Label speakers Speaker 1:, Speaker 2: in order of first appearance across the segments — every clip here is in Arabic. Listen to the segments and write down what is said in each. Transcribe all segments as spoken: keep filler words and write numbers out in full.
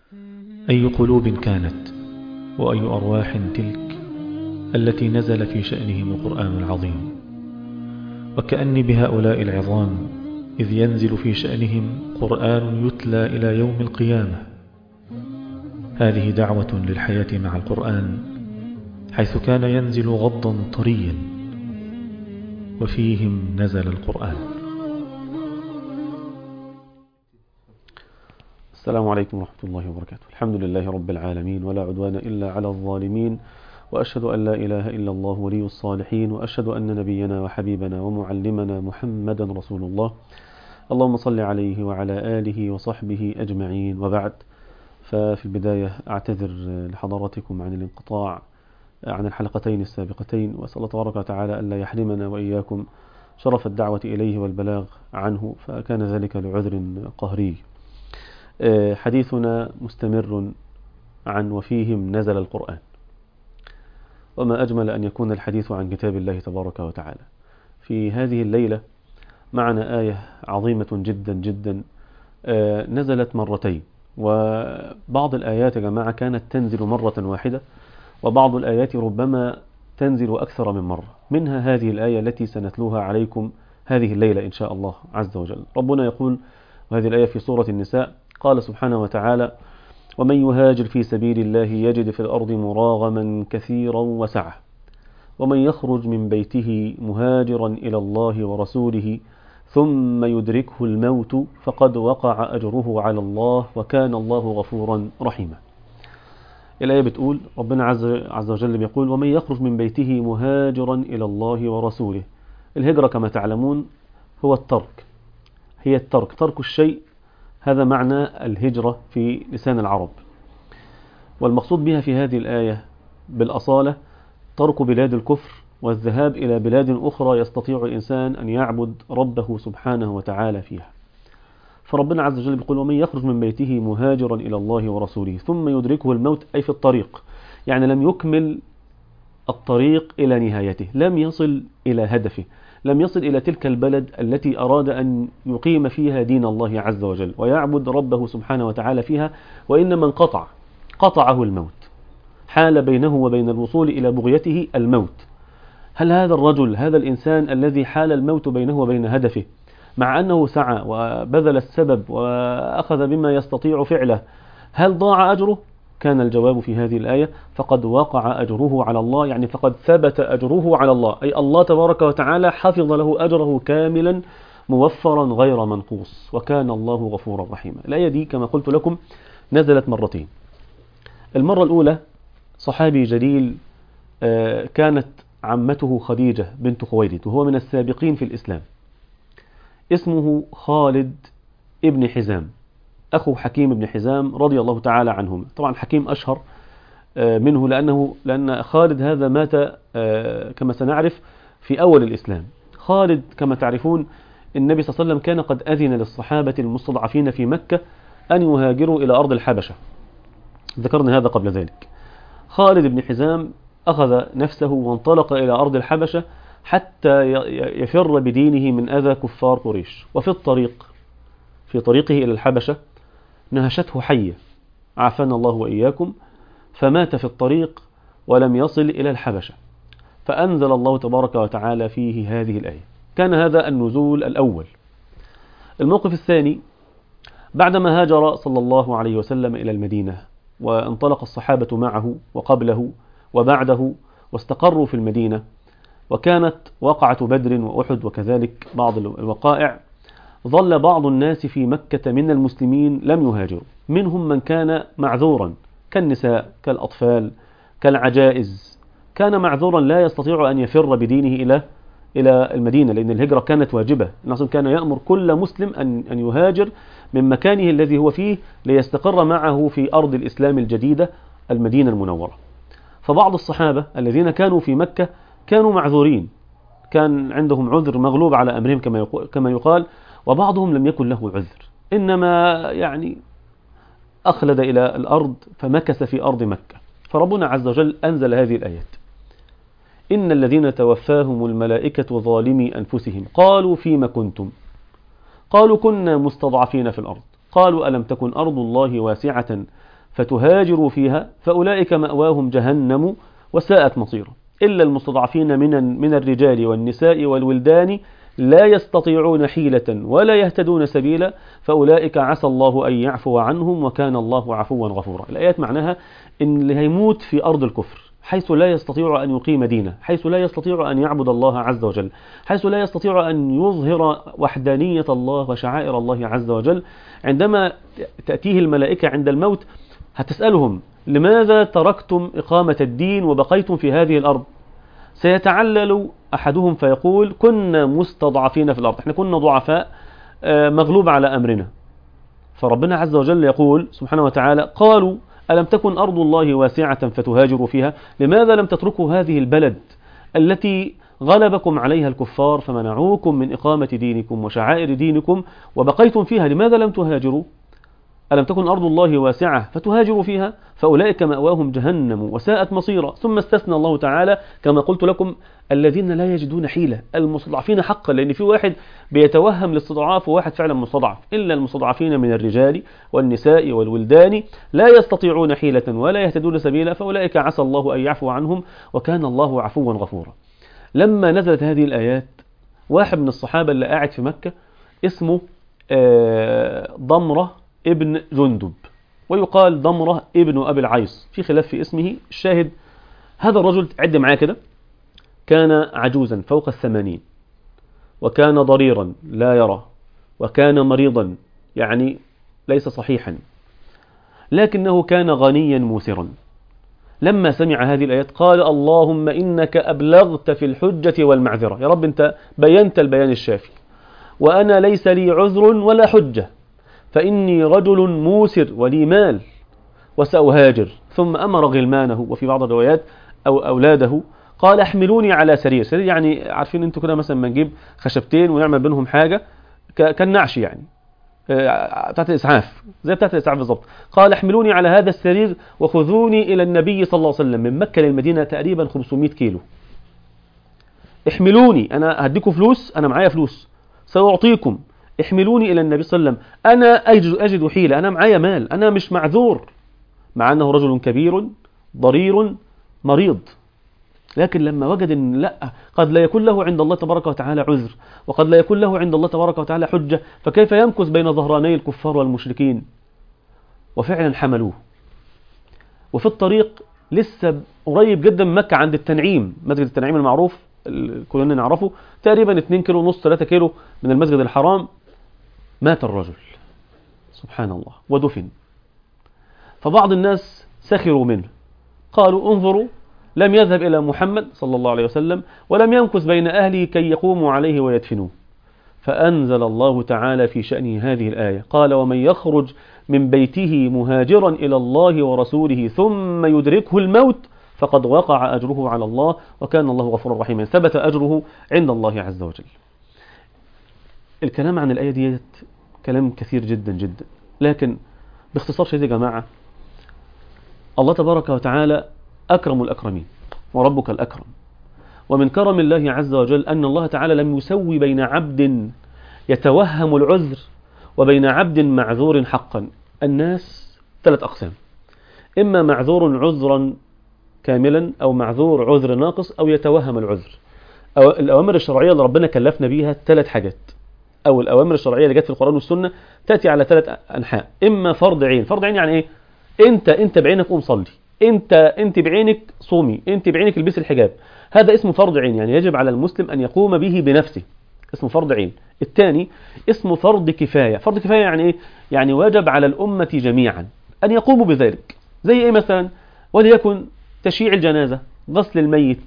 Speaker 1: أي قلوب كانت وأي أرواح تلك التي نزل في شأنهم القرآن العظيم، وكأني بهؤلاء العظام إذ ينزل في شأنهم قرآن يتلى إلى يوم القيامة. هذه دعوة للحياة مع القرآن، حيث كان ينزل غضا طريا وفيهم نزل القرآن.
Speaker 2: السلام عليكم ورحمة الله وبركاته. الحمد لله رب العالمين، ولا عدوان إلا على الظالمين، وأشهد أن لا إله إلا الله ولي الصالحين، وأشهد أن نبينا وحبيبنا ومعلمنا محمدا رسول الله. اللهم صل عليه وعلى آله وصحبه أجمعين، وبعد. ففي البداية أعتذر لحضراتكم عن الانقطاع عن الحلقتين السابقتين، وأسأل الله تبارك وتعالى ألا يحرمنا وإياكم شرف الدعوة إليه والبلاغ عنه، فكان ذلك لعذر قهري. حديثنا مستمر عن وفيهم نزل القرآن، وما أجمل أن يكون الحديث عن كتاب الله تبارك وتعالى. في هذه الليلة معنا آية عظيمة جدا جدا نزلت مرتين، وبعض الآيات يا جماعة كانت تنزل مرة واحدة، وبعض الآيات ربما تنزل أكثر من مرة. منها هذه الآية التي سنتلوها عليكم هذه الليلة إن شاء الله عز وجل. ربنا يقول، وهذه الآية في سورة النساء، قال سبحانه وتعالى: ومن يهاجر في سبيل الله يجد في الأرض مراغما كثيرا وسعة، ومن يخرج من بيته مهاجرا إلى الله ورسوله ثم يدركه الموت فقد وقع أجره على الله وكان الله غفورا رحيما. الآية بتقول، ربنا عز وجل بيقول: ومن يخرج من بيته مهاجرا إلى الله ورسوله. الهجرة كما تعلمون هو الترك، هي الترك، ترك الشيء، هذا معنى الهجرة في لسان العرب. والمقصود بها في هذه الآية بالأصالة ترك بلاد الكفر والذهاب إلى بلاد أخرى يستطيع الإنسان أن يعبد ربه سبحانه وتعالى فيها. فربنا عز وجل يقول: ومن يخرج من بيته مهاجرا إلى الله ورسوله ثم يدركه الموت، أي في الطريق، يعني لم يكمل الطريق إلى نهايته، لم يصل إلى هدفه، لم يصل إلى تلك البلد التي أراد أن يقيم فيها دين الله عز وجل ويعبد ربه سبحانه وتعالى فيها، وإنما انقطع، قطعه الموت، حال بينه وبين الوصول إلى بغيته الموت. هل هذا الرجل، هذا الإنسان الذي حال الموت بينه وبين هدفه، مع أنه سعى وبذل السبب وأخذ بما يستطيع فعله، هل ضاع أجره؟ كان الجواب في هذه الآية: فقد وقع أجره على الله، يعني فقد ثبت أجره على الله، أي الله تبارك وتعالى حفظ له أجره كاملا موفرا غير منقوص، وكان الله غفورا رحيما. الآية دي كما قلت لكم نزلت مرتين. المرة الأولى صحابي جليل كانت عمته خديجة بنت خويلد، وهو من السابقين في الإسلام، اسمه خالد ابن حزام، أخو حكيم ابن حزام رضي الله تعالى عنهم. طبعا حكيم أشهر منه لأنه لأن خالد هذا مات كما سنعرف في أول الإسلام. خالد كما تعرفون النبي صلى الله عليه وسلم كان قد أذن للصحابة المستضعفين في مكة أن يهاجروا إلى أرض الحبشة، ذكرنا هذا قبل ذلك. خالد بن حزام أخذ نفسه وانطلق إلى أرض الحبشة حتى يفر بدينه من أذى كفار قريش. وفي الطريق في طريقه إلى الحبشة نهشته حية، عافانا الله وإياكم، فمات في الطريق ولم يصل إلى الحبشة، فأنزل الله تبارك وتعالى فيه هذه الآية. كان هذا النزول الأول. الموقف الثاني، بعدما هاجر صلى الله عليه وسلم إلى المدينة وانطلق الصحابة معه وقبله وبعده واستقروا في المدينة، وكانت وقعة بدر وأحد وكذلك بعض الوقائع، ظل بعض الناس في مكة من المسلمين لم يهاجروا، منهم من كان معذورا كالنساء كالأطفال كالعجائز، كان معذورا لا يستطيع أن يفر بدينه إلى إلى المدينة، لأن الهجرة كانت واجبة. النبي كان يأمر كل مسلم أن أن يهاجر من مكانه الذي هو فيه ليستقر معه في أرض الإسلام الجديدة المدينة المنورة. فبعض الصحابة الذين كانوا في مكة كانوا معذورين، كان عندهم عذر مغلوب على أمرهم كما يقال، وبعضهم لم يكن له عذر، إنما يعني أخلد إلى الأرض فمكث في أرض مكة. فربنا عز وجل أنزل هذه الآيات: إن الذين توفاهم الملائكة ظالمي أنفسهم قالوا فيما كنتم، قالوا كنا مستضعفين في الأرض، قالوا ألم تكن أرض الله واسعة فتهاجروا فيها فأولئك مأواهم جهنم وساءت مصيرا إلا المستضعفين من من الرجال والنساء والولدان لا يستطيعون حيلة ولا يهتدون سبيلا فأولئك عسى الله أن يعفو عنهم وكان الله عفوا غفورا. الآيات معناها إن اللي هيموت في أرض الكفر حيث لا يستطيع أن يقيم دينه، حيث لا يستطيع أن يعبد الله عز وجل، حيث لا يستطيع أن يظهر وحدانية الله وشعائر الله عز وجل، عندما تأتيه الملائكة عند الموت هتسألهم لماذا تركتم إقامة الدين وبقيتم في هذه الأرض؟ سيتعلل أحدهم فيقول كنا مستضعفين في الأرض، احنا كنا ضعفاء مغلوب على أمرنا. فربنا عز وجل يقول سبحانه وتعالى قالوا ألم تكن أرض الله واسعة فتهاجروا فيها، لماذا لم تتركوا هذه البلد التي غلبكم عليها الكفار فمنعوكم من إقامة دينكم وشعائر دينكم وبقيتم فيها، لماذا لم تهاجروا؟ ألم تكن أرض الله واسعة فتهاجروا فيها فأولئك مأواهم جهنم وساءت مصيرا. ثم استثنى الله تعالى كما قلت لكم الذين لا يجدون حيلة، المستضعفين حقا، لأن في واحد بيتوهم الاستضعاف وواحد فعلا مستضعف، إلا المستضعفين من الرجال والنساء والولدان لا يستطيعون حيلة ولا يهتدون سبيلا فأولئك عسى الله أن يعفو عنهم وكان الله عفوا غفورا. لما نزلت هذه الآيات واحد من الصحابة اللي قاعد في مكة اسمه ضمرة ابن جندب، ويقال ضمرة ابن أبي العيص، في خلاف في اسمه. الشاهد هذا الرجل عد معاه كده كان عجوزا فوق الثمانين، وكان ضريرا لا يرى، وكان مريضا يعني ليس صحيحا، لكنه كان غنيا موسرا. لما سمع هذه الآيات قال اللهم إنك أبلغت في الحجة والمعذرة، يا رب أنت بينت البيان الشافي، وأنا ليس لي عذر ولا حجة، فإني رجل موسر ولي مال وسأهاجر. ثم أمر غلمانه وفي بعض الروايات أو أولاده قال احملوني على سرير. سرير يعني عارفين انتوا كده مثلا ما نجيب خشبتين ونعمل بينهم حاجة كالنعش يعني بتاعت الإسعاف، زي بتاعت الإسعاف بالضبط. قال احملوني على هذا السرير وخذوني إلى النبي صلى الله عليه وسلم، من مكة للمدينة تقريبا خمسمائة كيلو. احملوني، أنا هديكم فلوس، أنا معايا فلوس سأعطيكم، احملوني إلى النبي صلى الله عليه وسلم، أنا أجد, أجد حيلة، أنا معايا مال، أنا مش معذور، مع أنه رجل كبير ضرير مريض. لكن لما وجد أن لا، قد لا يكون له عند الله تبارك وتعالى عذر، وقد لا يكون له عند الله تبارك وتعالى حجة، فكيف يمكث بين ظهراني الكفار والمشركين؟ وفعلا حملوه. وفي الطريق لسه قريب جدا من مكة عند التنعيم، مسجد التنعيم المعروف كلنا نعرفه، تقريبا اتنين كيلو ونص ثلاثة كيلو من المسجد الحرام، مات الرجل سبحان الله ودفن. فبعض الناس سخروا منه، قالوا انظروا لم يذهب إلى محمد صلى الله عليه وسلم ولم يمكث بين أهله كي يقوموا عليه ويدفنوه. فأنزل الله تعالى في شأنه هذه الآية قال ومن يخرج من بيته مهاجرا إلى الله ورسوله ثم يدركه الموت فقد وقع أجره على الله وكان الله غفورا رحيما، ثبت أجره عند الله عز وجل. الكلام عن الآية دي كلام كثير جدا جدا، لكن باختصار شديد يا جماعة، الله تبارك وتعالى أكرم الأكرمين وربك الأكرم، ومن كرم الله عز وجل أن الله تعالى لم يسوي بين عبد يتوهم العذر وبين عبد معذور حقا. الناس ثلاث أقسام، إما معذور عذرا كاملا أو معذور عذر ناقص أو يتوهم العذر. أو الأوامر الشرعية اللي ربنا كلفنا بيها ثلاث حاجات، أو الأوامر الشرعية اللي جت في القرآن والسنة تأتي على ثلاث أنحاء. إما فرض عين، فرض عين يعني إيه؟ أنت أنت بعينك قوم صلي، أنت أنت بعينك صومي، أنت بعينك البسي الحجاب، هذا اسمه فرض عين، يعني يجب على المسلم أن يقوم به بنفسه، اسمه فرض عين. الثاني اسمه فرض كفاية. فرض كفاية يعني إيه؟ يعني واجب على الأمة جميعا أن يقوموا بذلك. زي إيه مثلا؟ وليكن تشييع الجنازة، غسل الميت،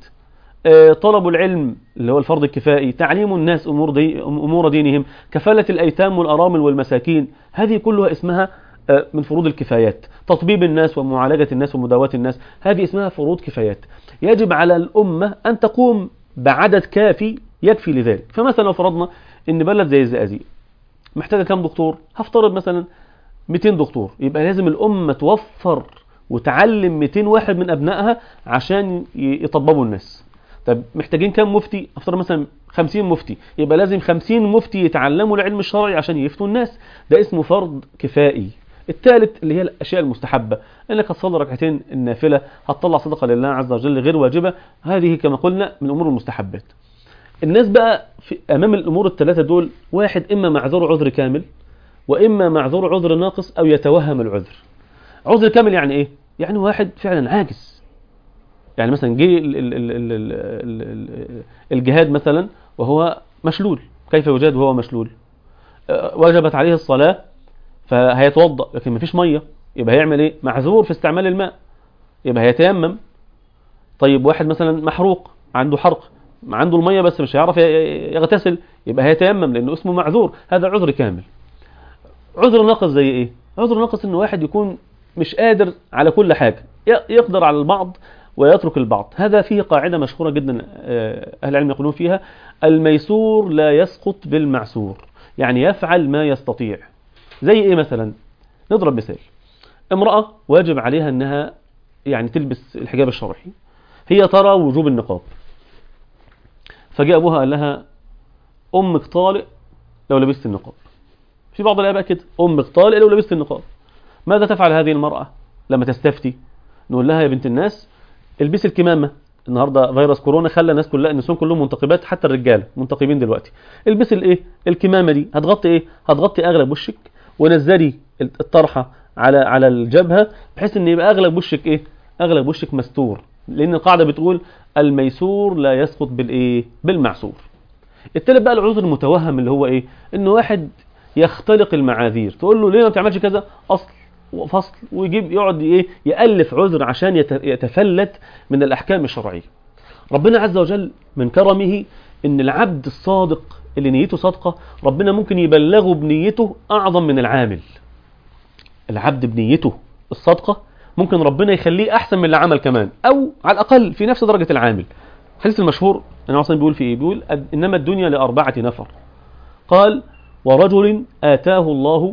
Speaker 2: طلب العلم اللي هو الفرض الكفائي، تعليم الناس أمور, دي أمور دينهم، كفالة الأيتام والأرامل والمساكين، هذه كلها اسمها من فروض الكفايات. تطبيب الناس ومعالجة الناس ومداواة الناس، هذه اسمها فروض كفايات. يجب على الأمة أن تقوم بعدد كافي يكفي لذلك. فمثلا لو فرضنا إن بلد زي الزقازيق محتاجة كم دكتور؟ هفترض مثلا مئتين دكتور، يبقى لازم الأمة توفر وتعلم مئتين واحد من أبنائها عشان يطببوا الناس. طب محتاجين كم مفتي؟ افترض مثلا خمسين مفتي، يبقى لازم خمسين مفتي يتعلموا العلم الشرعي عشان يفتوا الناس. ده اسمه فرض كفائي، الثالث اللي هي الأشياء المستحبة، أنك هتصلي ركعتين النافلة، هتطلع صدقة لله عز وجل غير واجبة، هذه كما قلنا من أمور المستحبات. الناس بقى في أمام الأمور الثلاثة دول، واحد إما معذور عذر كامل، وإما معذور عذر ناقص أو يتوهم العذر. عذر كامل يعني إيه؟ يعني واحد فعلا عاجز، يعني مثلا جه الجهاد مثلا وهو مشلول، كيف يجاهد وهو مشلول؟ وجبت عليه الصلاة فهيتوضأ لكن مفيش مية، يبقى هيعمل ايه؟ معذور في استعمال الماء، يبقى هيتيمم. طيب واحد مثلا محروق، عنده حرق، عنده المية بس مش هيعرف يغتسل، يبقى هيتيمم لأنه اسمه معذور، هذا عذر كامل. عذر ناقص زي ايه؟ عذر ناقص انه واحد يكون مش قادر على كل حاجة، يقدر على البعض ويترك البعض. هذا فيه قاعدة مشهورة جدا أهل العلم يقولون فيها: الميسور لا يسقط بالمعسور، يعني يفعل ما يستطيع. زي ايه مثلا؟ نضرب مثال: امرأة واجب عليها انها يعني تلبس الحجاب الشرعي، هي ترى وجوب النقاب، فجاء ابوها قال لها: امك طالق لو لبست النقاب. في بعض الاباء كده: امك طالق لو لبست النقاب. ماذا تفعل هذه المرأة لما تستفتي؟ نقول لها: يا بنت الناس البسي الكمامة، النهارده فيروس كورونا خلى الناس كلها النسوان كلهم منتقبات، حتى الرجال منتقبين دلوقتي. البسي الايه؟ الكمامة دي هتغطي ايه؟ هتغطي اغلب وشك، ونزلي الطرحة على على الجبهة بحيث ان يبقى اغلب وشك ايه؟ اغلب وشك مستور، لان القاعدة بتقول الميسور لا يسقط بالايه؟ بالمعسور. التالت بقى العذر المتوهم، اللي هو ايه؟ انه واحد يختلق المعاذير، تقول له ليه ما بتعملش كذا؟ اصل وفصل، ويجيب يقعد ايه؟ يألف عذر عشان يتفلت من الأحكام الشرعية. ربنا عز وجل من كرمه ان العبد الصادق اللي نيته صادقة ربنا ممكن يبلغه بنيته أعظم من العامل. العبد بنيته الصادقة ممكن ربنا يخليه أحسن من اللي عمل كمان، أو على الأقل في نفس درجة العامل. الحديث المشهور أن عاصم بيقول في إيه؟ بيقول: إنما الدنيا لأربعة نفر، قال: ورجل آتاه الله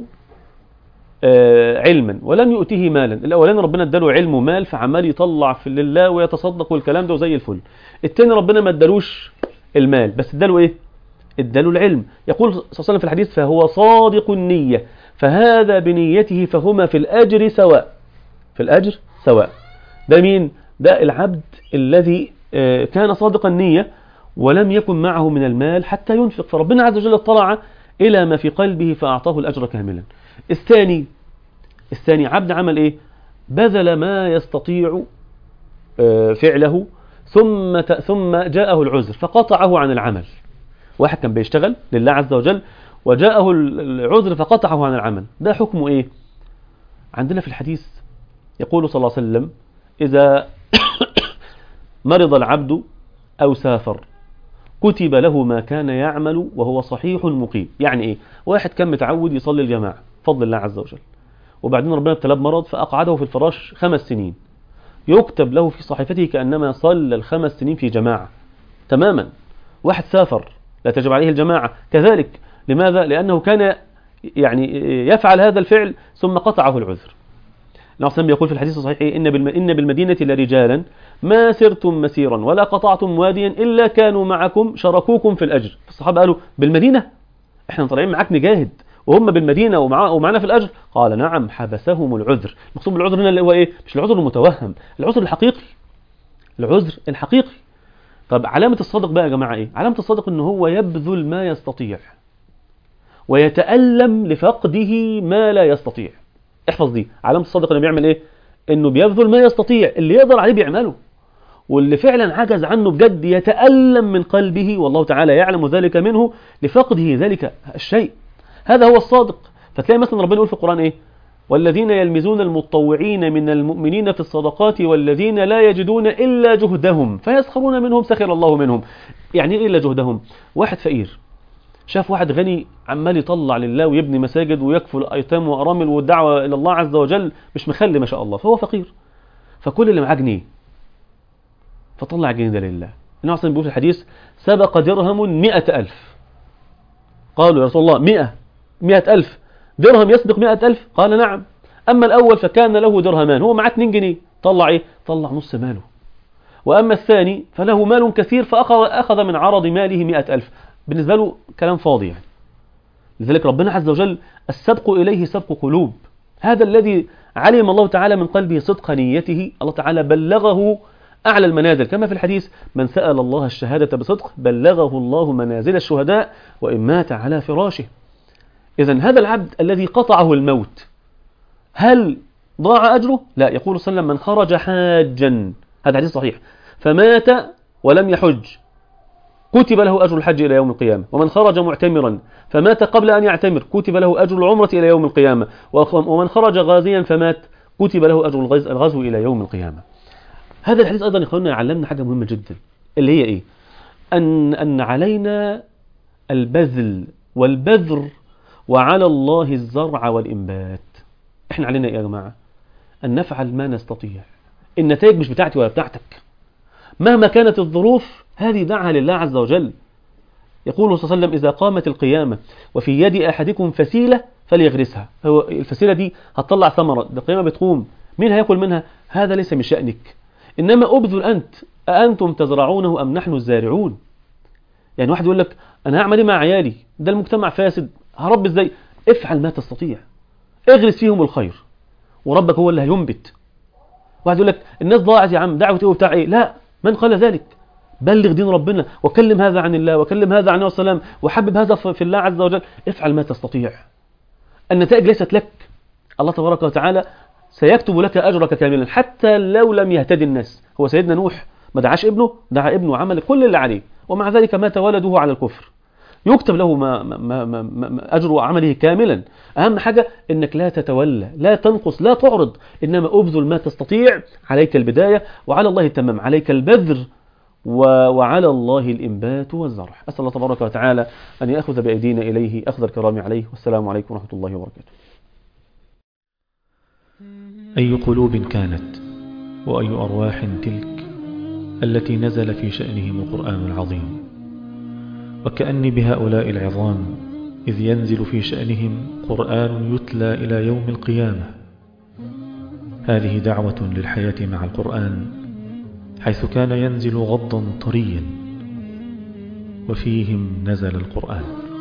Speaker 2: علما ولم يؤته مالا. الاولاني ربنا اداله علم ومال فعمال يطلع في لله ويتصدق والكلام ده وزي الفل. الثاني ربنا ما ادالوش المال بس اداله ايه؟ اداله العلم. يقول صلى الله عليه وسلم في الحديث: فهو صادق النية، فهذا بنيته فهما في الاجر سواء. في الاجر سواء. ده مين؟ ده العبد الذي كان صادق النية ولم يكن معه من المال حتى ينفق، فربنا عز وجل اطلع الى ما في قلبه فاعطاه الاجر كاملا. الثاني الثاني عبد عمل ايه؟ بذل ما يستطيع فعله ثم ثم جاءه العذر فقطعه عن العمل. واحد كان بيشتغل لله عز وجل وجاءه العذر فقطعه عن العمل، ده حكمه ايه؟ عندنا في الحديث يقول صلى الله عليه وسلم: إذا مرض العبد أو سافر كتب له ما كان يعمل وهو صحيح مقيم. يعني ايه؟ واحد كان متعود يصلي الجماعة فضل الله عز وجل، وبعدين ربنا ابتلاه بمرض فأقعده في الفراش خمس سنين، يكتب له في صحيفته كأنما صلى الخمس سنين في جماعة تماما. واحد سافر لا تجب عليه الجماعة كذلك. لماذا؟ لأنه كان يعني يفعل هذا الفعل ثم قطعه العذر. النبي يقول في الحديث الصحيح: إن إن بالمدينة لرجالا ما سرتم مسيرا ولا قطعتم واديا إلا كانوا معكم شركوكم في الأجر. الصحابة قالوا: بالمدينة؟ احنا طالعين معاك نجاهد وهم بالمدينة ومعنا في الأجر؟ قال: نعم، حبسهم العذر. المقصود بالعذر هنا اللي هو ايه؟ مش العذر المتوهم، العذر الحقيقي، العذر الحقيقي. طب علامة الصادق بقى يا جماعة ايه؟ علامة الصادق انه هو يبذل ما يستطيع ويتألم لفقده ما لا يستطيع. احفظ دي، علامة الصادق انه بيعمل ايه؟ انه بيبذل ما يستطيع، اللي يقدر عليه بيعمله، واللي فعلا عجز عنه بجد يتألم من قلبه والله تعالى يعلم ذلك منه لفقده ذلك الشيء. هذا هو الصادق. فتلاقي مثلا ربنا يقول في القرآن ايه؟ والذين يلمزون المتطوعين من المؤمنين في الصدقات والذين لا يجدون إلا جهدهم فيسخرون منهم سخر الله منهم. يعني ايه إلا جهدهم؟ واحد فقير شاف واحد غني عمال يطلع لله ويبني مساجد ويكفل أيتام وأرامل والدعوة إلى الله عز وجل مش مخلي ما شاء الله، فهو فقير، فكل اللي معاه جنيه فطلع الجنيه ده لله. النبي أصلا بيقول في الحديث: سبق درهم مئة ألف. قالوا: يا رسول الله مئة مئة ألف درهم يسبق مئة ألف؟ قال: نعم. أما الأول فكان له درهمان، هو معاه اتنين جنيه، طلع إيه؟ طلع نص ماله. وأما الثاني فله مال كثير فأخذ من عرض ماله مئة ألف، بالنسبة له كلام فاضي يعني. لذلك ربنا عز وجل السبق إليه سبق قلوب، هذا الذي علم الله تعالى من قلبه صدق نيته، الله تعالى بلغه أعلى المنازل، كما في الحديث: من سأل الله الشهادة بصدق بلغه الله منازل الشهداء وإن مات على فراشه. إذن هذا العبد الذي قطعه الموت هل ضاع أجره؟ لا. يقول صلى الله عليه وسلم: من خرج حاجا، هذا حديث صحيح، فمات ولم يحج كتب له أجر الحج إلى يوم القيامة. ومن خرج معتمرا فمات قبل أن يعتمر كتب له أجر العمرة إلى يوم القيامة. ومن خرج غازيا فمات كتب له أجر الغزو إلى يوم القيامة. هذا الحديث أيضا يخلنا يعلمنا حاجة مهمة جدا، اللي هي إيه؟ أن, أن علينا البذل والبذر، وعلى الله الزرع والإنبات. إحنا علينا إيه يا جماعة؟ أن نفعل ما نستطيع. النتائج مش بتاعتي ولا بتاعتك، مهما كانت الظروف هذه دعها لله عز وجل. يقول صلى الله عليه وسلم: إذا قامت القيامة وفي يد أحدكم فسيلة فليغرسها. هو الفسيلة دي هتطلع ثمرة، القيامة بتقوم، مين هيأكل منها؟ هذا ليس من شأنك، إنما أبذل أنت. أأنتم تزرعونه أم نحن الزارعون؟ يعني واحد يقول لك: أنا هعمل إيه مع عيالي؟ ده المجتمع فاسد، هرب إزاي؟ افعل ما تستطيع، اغرس فيهم الخير، وربك هو اللي هينبت. واحد يقول لك: الناس ضاعت يا عم، دعوة إيه وبتاع إيه؟ لا، من قال ذلك؟ بلغ دين ربنا، وكلم هذا عن الله، وكلم هذا عن السلام، وحبب هذا في الله عز وجل. افعل ما تستطيع. النتائج ليست لك، الله تبارك وتعالى سيكتب لك أجرك كاملا حتى لو لم يهتدي الناس. هو سيدنا نوح ما دعاش ابنه، دعا ابنه وعمل كل اللي عليه، ومع ذلك مات ولده على الكفر، يكتب له ما ما ما ما أجر عمله كاملا. أهم حاجة إنك لا تتولى، لا تنقص، لا تعرض، إنما أبذل ما تستطيع. عليك البداية وعلى الله التمام، عليك البذر وعلى الله الإنبات والزرع. أسأل الله تبارك وتعالى أن يأخذ بأيدينا إليه أخذ الكرام عليه. والسلام عليكم ورحمة الله وبركاته.
Speaker 1: أي قلوب كانت وأي أرواح تلك التي نزل في شأنهم القرآن العظيم، وكأني بهؤلاء العظام إذ ينزل في شأنهم قرآن يتلى إلى يوم القيامة. هذه دعوة للحياة مع القرآن، حيث كان ينزل غضا طريا وفيهم نزل القرآن.